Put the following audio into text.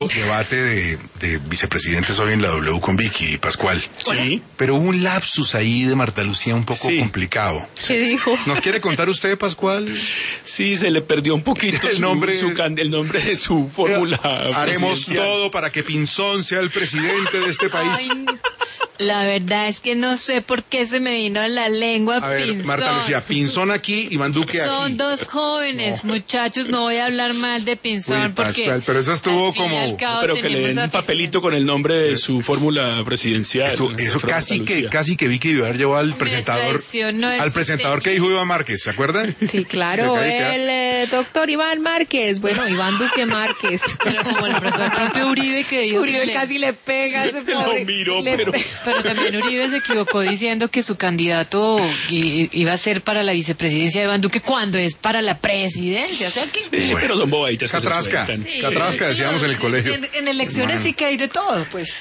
Debate de vicepresidentes hoy en la W con Vicky Pascual. Sí. Pero hubo un lapsus ahí de Marta Lucía un poco complicado. ¿Qué dijo? ¿Nos quiere contar usted, Pascual? Sí, se le perdió un poquito el nombre de su fórmula. Haremos todo para que Pinzón sea el presidente de este país. Ay, la verdad es que no sé por qué se me vino a la lengua a ver, Pinzón. Marta Lucía, Pinzón aquí, Iván Duque aquí. Son dos jóvenes, muchachos, no voy a hablar mal de Pinzón. Uy, porque Pascual, pero eso estuvo como... Pero que le den un papelito con el nombre de su fórmula presidencial. Eso casi que Vicky Vivar llevó al presentador, que dijo Iván Márquez, ¿se acuerdan? Sí, claro, el doctor Iván Márquez, bueno, Iván Duque Márquez. Pero como el profesor propio Uribe que dijo Uribe que casi le pega a ese pobre. Lo miró, pero también Uribe se equivocó diciendo que su candidato iba a ser para la vicepresidencia de Iván Duque cuando es para la presidencia. O sea que... Sí, bueno, pero son bobaditas. Catrasca, decíamos en el colegio. En elecciones sí que hay de todo, pues.